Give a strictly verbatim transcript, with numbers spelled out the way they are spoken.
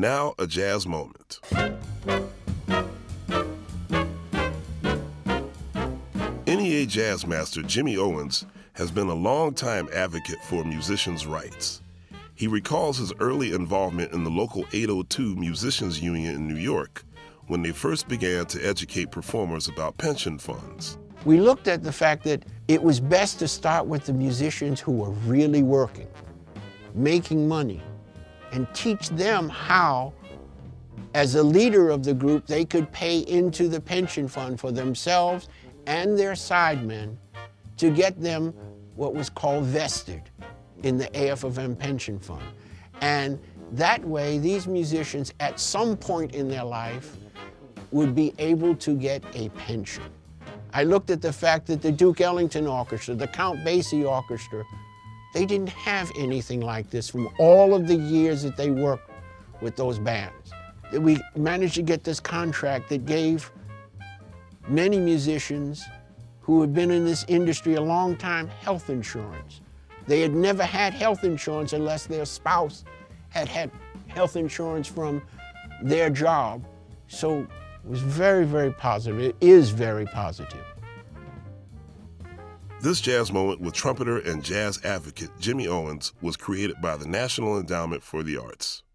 Now, a jazz moment. N E A jazz master Jimmy Owens has been a longtime advocate for musicians' rights. He recalls his early involvement in the local eight oh two Musicians Union in New York when they first began to educate performers about pension funds. We looked at the fact that it was best to start with the musicians who were really working, making money, and teach them how, as a leader of the group, they could pay into the pension fund for themselves and their sidemen to get them what was called vested in the A F of M pension fund. And that way, these musicians at some point in their life would be able to get a pension. I looked at the fact that the Duke Ellington Orchestra, the Count Basie Orchestra, they didn't have anything like this from all of the years that they worked with those bands. We managed to get this contract that gave many musicians who had been in this industry a long time health insurance. They had never had health insurance unless their spouse had had health insurance from their job. So it was very, very positive. It is very positive. This jazz moment with trumpeter and jazz advocate Jimmy Owens was created by the National Endowment for the Arts.